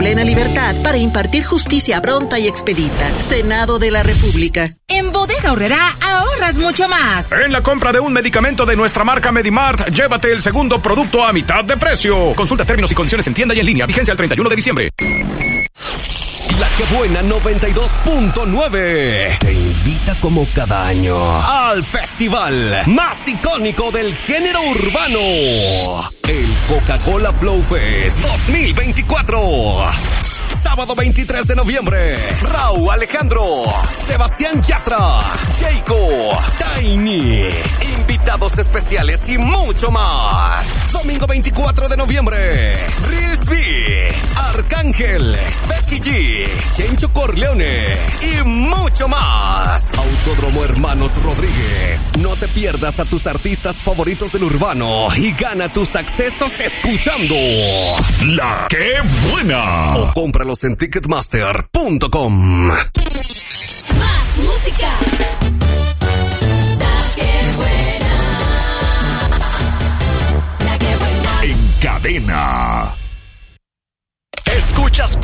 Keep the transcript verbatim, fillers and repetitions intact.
plena libertad para impartir justicia pronta y expedita. Senado de la República. En Bodega Aurrerá ahorras mucho más. En la compra de un medicamento de nuestra marca Medimart, llévate el segundo producto a mitad de precio. Consulta términos y condiciones en tienda y en línea. Vigencia el treinta y uno de diciembre. La Que Buena noventa y dos punto nueve te invita como cada año al festival más icónico del género urbano, el Coca-Cola Flow Fest dos mil veinticuatro. Sábado veintitrés de noviembre, Raúl Alejandro, Sebastián Yatra, Jayco, Tiny, invitados especiales y mucho más. Domingo veinticuatro de noviembre, Rizvi, Arcángel, Becky G, Chencho Corleone y mucho más. Autódromo Hermanos Rodríguez. No te pierdas a tus artistas favoritos del urbano y gana tus accesos escuchando La Que Buena. O cómpralos en ticketmaster punto com. Más música. La Que Buena. La Que Buena. En cadena. Escuchas